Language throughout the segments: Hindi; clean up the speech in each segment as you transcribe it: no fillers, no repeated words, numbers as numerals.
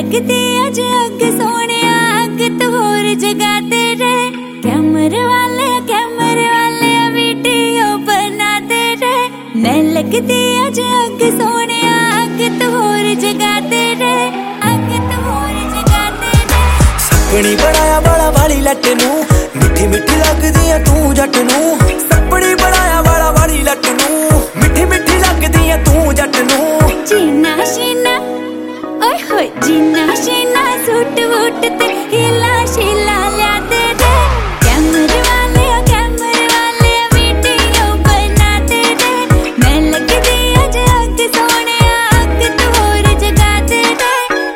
लगदी अज अग सोने अग तो होर जगाते रहे। कैमरे वाले वीडियो बनाते रहे। मैं लगदी अज अग सोने अग तो होर जगाते रहे। अग तो होर जगाते रहे। सपनी बनाया वाला वाली लट नू मिठी मिठी लगदी है तू जट नू। सपनी बनाया वाला वाली लट नू मिठी मिठी लगदी है तू जट नू। जीना शीना ओए होए जीना शीना सूट वूट ते हिला शीला ल्याते रे। कैमरे वाले वीडियो बनाते रे। मैं लगदी अज अग सोने अग तो होर जगाते रे।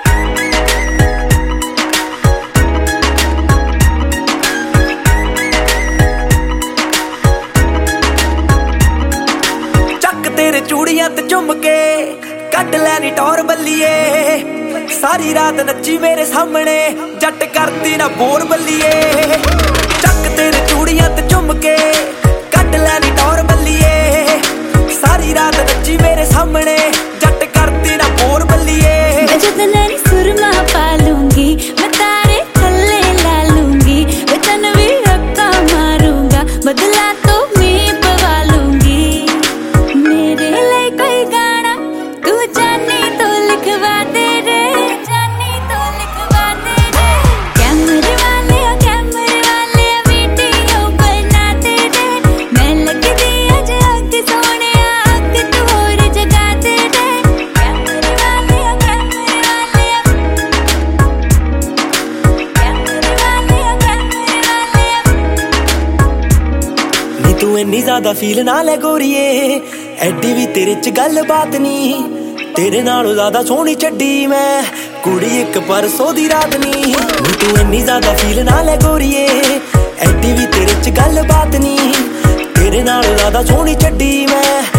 चक तेरे चूड़ियां ते झुमके कट लैनी टौर बल्लिए। सारी रात नच्ची मेरे सामने जट करती ना बोर बल्लिए। चक तेरे चूड़ियां ते झुमके कट लैनी टौर बल्लिए। सारी रात नच्ची मेरे सामने जट करती ना बोर बल्लिए। मैं जदनरी सुरमा पा लूंगी मैं तारे थल्ले ला लूंगी। वचन भी रक्का मारूंगा बदला तो मैं पवा लूंगी। मेरे लिए कोई गाना तू जानी तो लिखवा दे रे। जानी तो लिखवा दे रे। कैमरे वाले वीडियो बनाते रे। मैं लगदी अज अग सोने अग तो होर जगाते रे। कैमरे वाले नी तू इन्नी ज्यादा फील ना ले गोरीए एडी भी तेरे च गल बात नी। तेरे नालों ज्यादा सोहनी छड्डी मैं कुड़ी एक परसों दी रात नी। नी तू इन्नी ज्यादा फील ना ले गोरीए एडी भी तेरे च गल बात नी। तेरे नालों ज्यादा सोहनी छड्डी मैं